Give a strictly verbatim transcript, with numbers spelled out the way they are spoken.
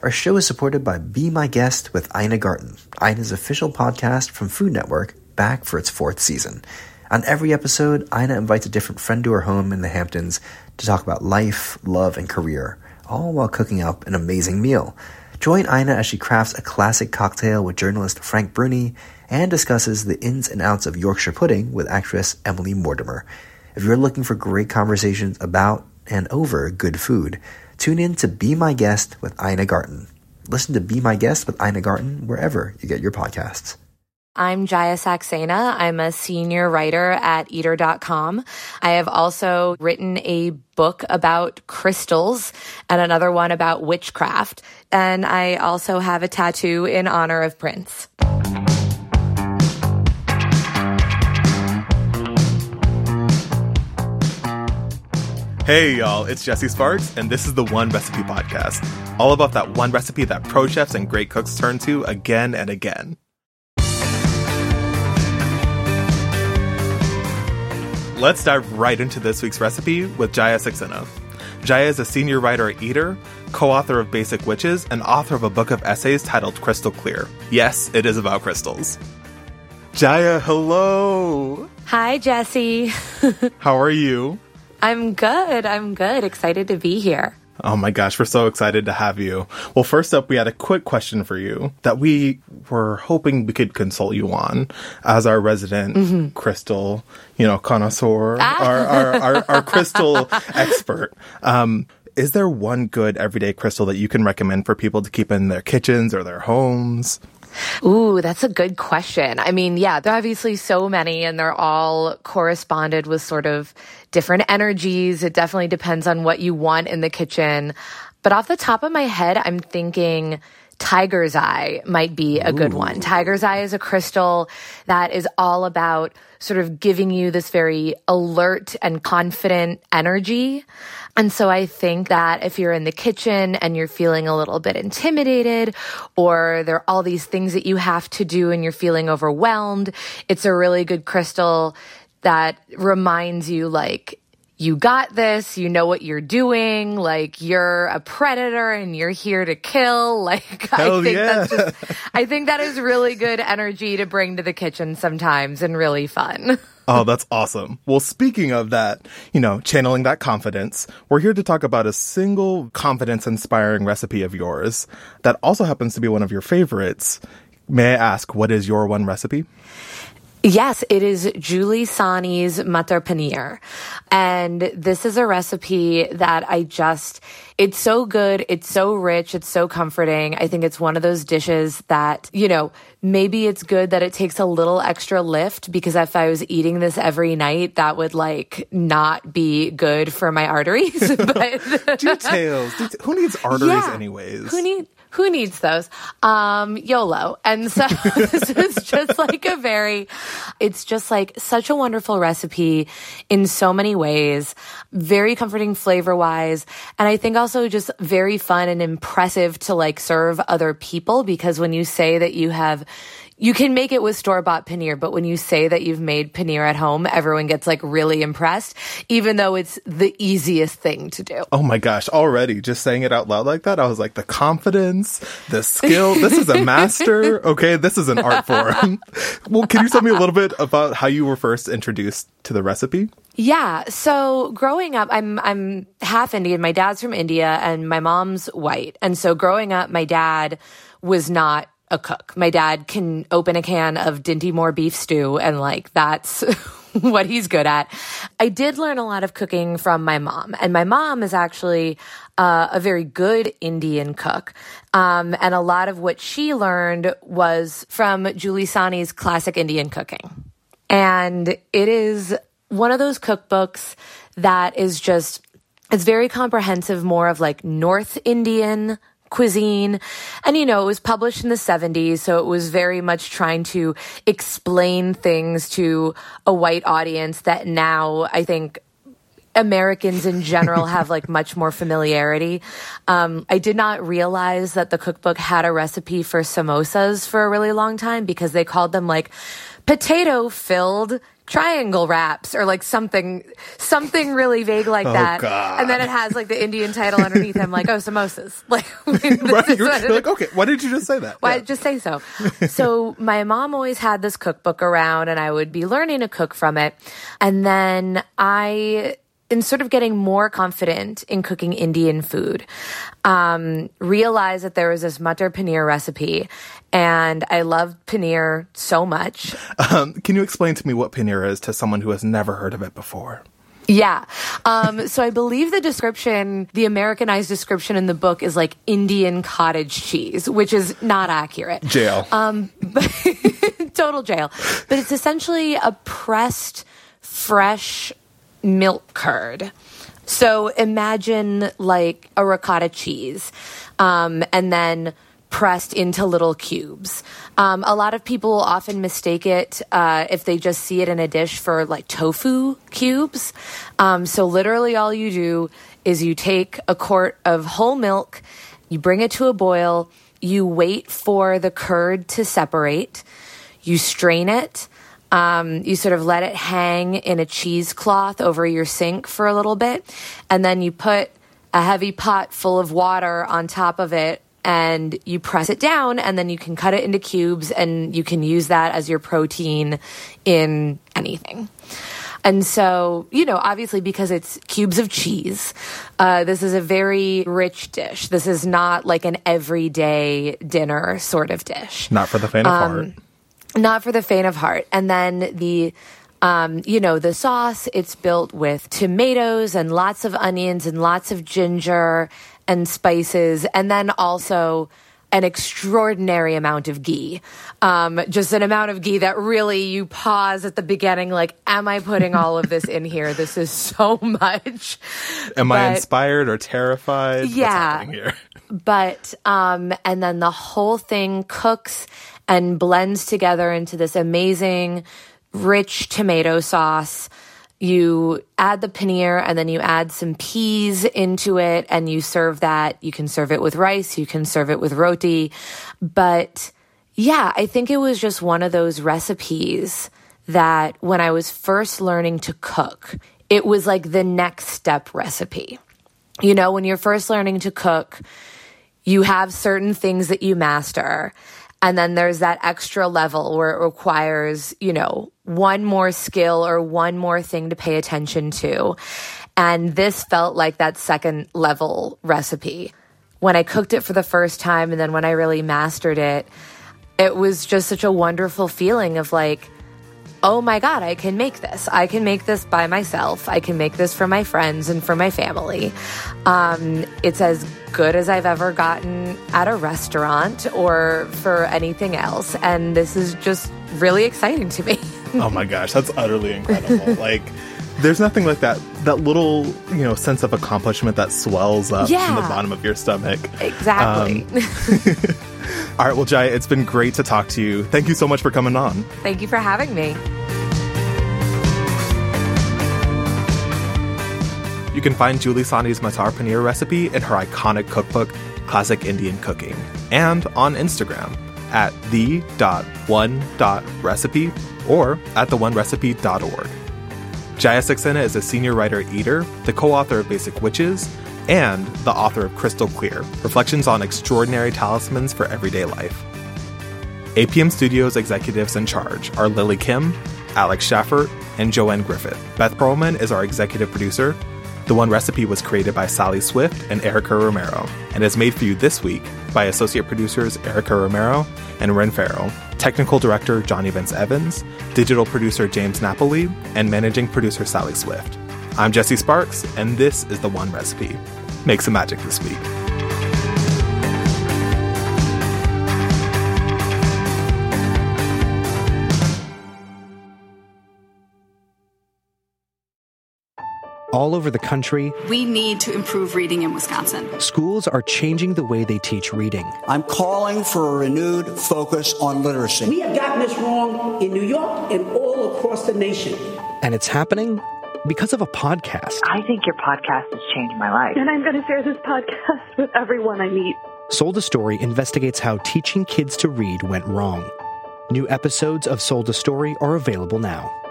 Our show is supported by Be My Guest with Ina Garten, Ina's official podcast from Food Network, back for its fourth season. On every episode, Ina invites a different friend to her home in the Hamptons to talk about life, love, and career, all while cooking up an amazing meal. Join Ina as she crafts a classic cocktail with journalist Frank Bruni and discusses the ins and outs of Yorkshire pudding with actress Emily Mortimer. If you're looking for great conversations about and over good food, tune in to Be My Guest with Ina Garten. Listen to Be My Guest with Ina Garten wherever you get your podcasts. I'm Jaya Saxena. I'm a senior writer at eater dot com. I have also written a book about crystals and another one about witchcraft. And I also have a tattoo in honor of Prince. Hey y'all, it's Jesse Sparks, and this is the One Recipe Podcast, all about that one recipe that pro chefs and great cooks turn to again and again. Let's dive right into this week's recipe with Jaya Saxena. Jaya is a senior writer at Eater, co-author of Basic Witches, and author of a book of essays titled Crystal Clear. Yes, it is about crystals. Jaya, hello! Hi, Jesse. How are you? I'm good. I'm good. Excited to be here. Oh my gosh, we're so excited to have you. Well, first up, we had a quick question for you that we were hoping we could consult you on as our resident mm-hmm. crystal, you know, connoisseur, ah. our, our, our, our crystal expert. Um, is there one good everyday crystal that you can recommend for people to keep in their kitchens or their homes? Ooh, that's a good question. I mean, yeah, there are obviously so many and they're all corresponded with sort of different energies. It definitely depends on what you want in the kitchen. But off the top of my head, I'm thinking Tiger's Eye might be a good Ooh. one. Tiger's Eye is a crystal that is all about sort of giving you this very alert and confident energy. And so I think that if you're in the kitchen and you're feeling a little bit intimidated, or there are all these things that you have to do and you're feeling overwhelmed, it's a really good crystal that reminds you, like, you got this, you know what you're doing, like, you're a predator and you're here to kill. Like, Hell I think yeah. that's just, I think that is really good energy to bring to the kitchen sometimes and really fun. Oh, that's awesome. Well, speaking of that, you know, channeling that confidence, we're here to talk about a single confidence-inspiring recipe of yours that also happens to be one of your favorites. May I ask, what is your one recipe? Yes, it is Julie Sani's Matar Paneer. And this is a recipe that I just, it's so good. It's so rich. It's so comforting. I think it's one of those dishes that, you know, maybe it's good that it takes a little extra lift, because if I was eating this every night, that would like not be good for my arteries. But Details. Det- Who needs arteries yeah, anyways? Who need? Who needs those? Um, YOLO. And so this is just like a very, it's just like such a wonderful recipe in so many ways, very comforting flavor wise. And I think also just very fun and impressive to like serve other people, because when you say that you have, you can make it with store-bought paneer, but when you say that you've made paneer at home, everyone gets like really impressed, even though it's the easiest thing to do. Oh my gosh, already just saying it out loud like that, I was like, the confidence, the skill, this is a master. Okay, this is an art form. Well, can you tell me a little bit about how you were first introduced to the recipe? Yeah. So growing up, I'm, I'm half Indian. My dad's from India and my mom's white. And so growing up, my dad was not a cook. My dad can open a can of Dinty Moore beef stew and like that's what he's good at. I did learn a lot of cooking from my mom, and my mom is actually uh, a very good Indian cook. Um, and a lot of what she learned was from Julie Sani's Classic Indian Cooking. And it is one of those cookbooks that is just, it's very comprehensive, more of like North Indian cuisine. And, you know, it was published in the seventies, so it was very much trying to explain things to a white audience that now I think Americans in general have like much more familiarity. Um, I did not realize that the cookbook had a recipe for samosas for a really long time, because they called them like potato-filled triangle wraps or like something, something really vague like Oh, that. God. And then it has like the Indian title underneath. I'm like, oh, samosas. Like, this Right? is You're, what it you're like, is. okay, why did you just say that? Why Yeah. just say so? So my mom always had this cookbook around and I would be learning to cook from it. And then I, in sort of getting more confident in cooking Indian food, um, realized that there was this matar paneer recipe. And I loved paneer so much. Um, can you explain to me what paneer is to someone who has never heard of it before? Yeah. Um, so I believe the description, the Americanized description in the book is like Indian cottage cheese, which is not accurate. Jail. Um, but total jail. But it's essentially a pressed, fresh milk curd. So imagine like a ricotta cheese, um, and then pressed into little cubes. Um, a lot of people often mistake it uh, if they just see it in a dish for like tofu cubes. Um, so literally all you do is you take a quart of whole milk, you bring it to a boil, you wait for the curd to separate, you strain it, um, you sort of let it hang in a cheesecloth over your sink for a little bit, and then you put a heavy pot full of water on top of it, and you press it down, and then you can cut it into cubes, and you can use that as your protein in anything. And so, you know, obviously because it's cubes of cheese, uh, this is a very rich dish. This is not like an everyday dinner sort of dish. Not for the faint of Um, heart. Not for the faint of heart. And then the... Um, you know, the sauce, it's built with tomatoes and lots of onions and lots of ginger and spices, and then also an extraordinary amount of ghee. Um, just an amount of ghee that really you pause at the beginning, like, am I putting all of this in here? This is so much. Am I But- inspired or terrified? What's Yeah. happening here? But, um, and then the whole thing cooks and blends together into this amazing, rich tomato sauce. You add the paneer and then you add some peas into it and you serve that. You can serve it with rice. You can serve it with roti. But yeah, I think it was just one of those recipes that when I was first learning to cook, it was like the next step recipe. You know, when you're first learning to cook, you have certain things that you master. And then there's that extra level where it requires, you know, one more skill or one more thing to pay attention to. And this felt like that second level recipe. When I cooked it for the first time and then when I really mastered it, it was just such a wonderful feeling of like, oh my God, I can make this. I can make this by myself. I can make this for my friends and for my family. Um, it's as good as I've ever gotten at a restaurant or for anything else. And this is just really exciting to me. Oh my gosh, that's utterly incredible. Like, there's nothing like that, that little, you know, sense of accomplishment that swells up Yeah. from the bottom of your stomach. Exactly. Um, All right, well, Jaya, it's been great to talk to you. Thank you so much for coming on. Thank you for having me. You can find Julie Sawhney's matar paneer recipe in her iconic cookbook, Classic Indian Cooking, and on Instagram at the dot one dot recipe or at the one recipe dot org. Jaya Saxena is a senior writer-eater, the co-author of Basic Witches, and the author of Crystal Clear, Reflections on Extraordinary Talismans for Everyday Life. A P M Studios executives in charge are Lily Kim, Alex Schaffert, and Joanne Griffith. Beth Perlman is our executive producer. The One Recipe was created by Sally Swift and Erica Romero, and is made for you this week by associate producers Erica Romero and Ren Farrell, technical director Johnny Vince Evans, digital producer James Napoli, and managing producer Sally Swift. I'm Jesse Sparks, and this is The One Recipe. Make some magic this week. All over the country, We need to improve reading in Wisconsin. schools are changing the way they teach reading. I'm calling for a renewed focus on literacy. We have gotten this wrong in New York and all across the nation. And it's happening because of a podcast. I think your podcast has changed my life. And I'm going to share this podcast with everyone I meet. Sold a Story investigates how teaching kids to read went wrong. New episodes of Sold a Story are available now.